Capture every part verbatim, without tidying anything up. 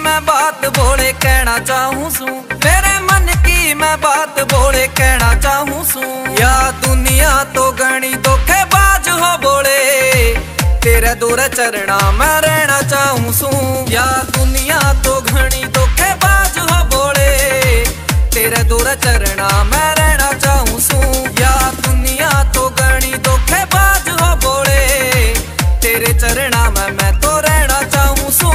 मैं बात बोले कहना चाहूँ सू, मेरे मन की मैं बात बोले कहना चाहूँ सू। या दुनिया तो गणी धोखेबाज हो बोले, तेरे दूर चरना मैं रहना चाहूँ सू। या दुनिया तो घनी धोखेबाज हो बोले, तेरे दूर चरना मैं रहना चाहूँ सू। या दुनिया तो गणी धोखेबाज हो बोले, तेरे चरना में मैं तो रहना चाहूँ सू।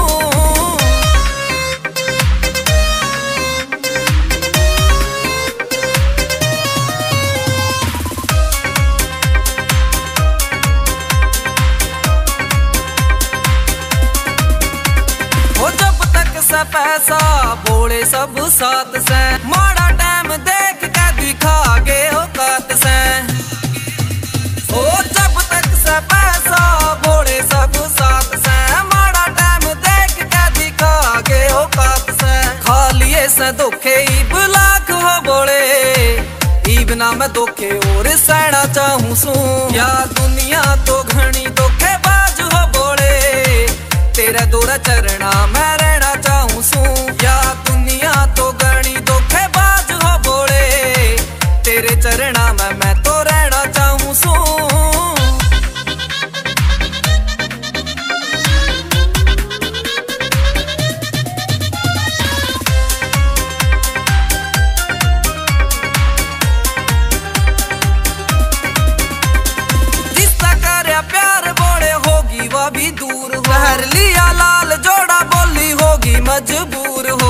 हो जब तक से पैसा बोले सब साथ से, माड़ा टाइम देख के दिखा गे औकात से। हो जब तक से पैसा बोले सब साथ से, माड़ा टाइम देख के दिखा गे औकात से। खा लिए से धोखे ईब लाख हो बोले, ईब ना मैं धोखे और सहना चाहूँ सू। या दुनिया तो घनी धोखेबाज हो बोले, तेरा दूर चरना मैं रहना चाहूँ सू। या दुनिया तो गणी धोखेबाज हो बोले, तेरे चरना में मैं तो रहना चाहूँ सू। जिसका कार्य प्यार बोले होगी वह भी दूर हो, पहर लिया लाल जोड़ा बोली होगी मजबूर हो।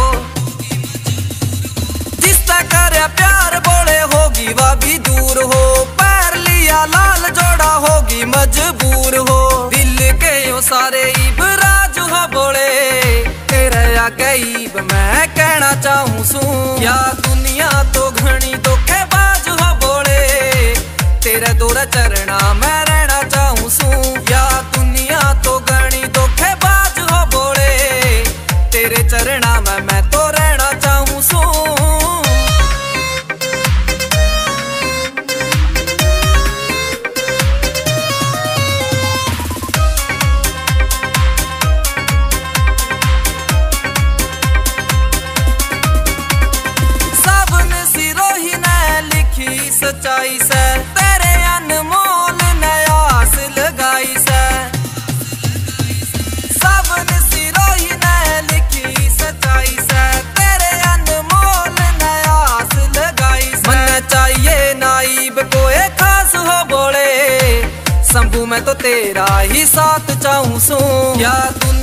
जिसका कार्य प्यार बोले होगी वह भी दूर हो, पैर लिया लाल जोड़ा होगी मजबूर हो। दिल के यो सारे ईब राज हो बोले, तेरे आगे ईब मैं कहना चाहूँ सू। या दुनिया तो घनी धोखेबाज हो बोले, तेरे दूर चरना मैं रहना चाहूँ सू। या दुनिया तो गणी धोखेबाज हो बोले, तेरे चरना में मैं तो रहना चाहूँ सू। सबने सिरोही ने लिखी सच्चाई से, तेरे अनमोल नयास लगाई से। सबने सिरोही ने लिखी सच्चाई से, तेरे अनमोल नयास लगाई से। मन चाहिए नाइब कोई खास हो बोले, शंभू मैं तो तेरा ही साथ चाहूँ सू। या